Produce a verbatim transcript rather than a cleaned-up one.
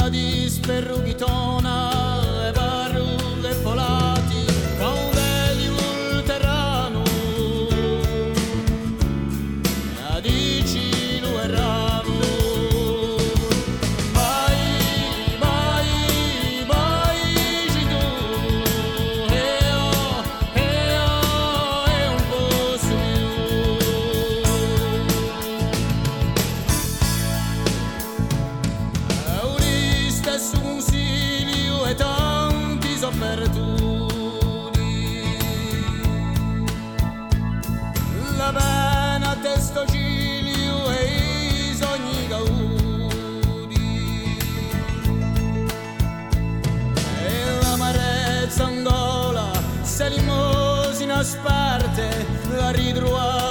la disperrughitona e parrulle volati con veli ulterrano a dici lo errano vai vai vai ci tu e oh e oh è un po' su stesso consiglio e tanti soffertuni la pena a testo ciglio e i sogni caudi e l'amarezza angola se limosina sparte la ridrua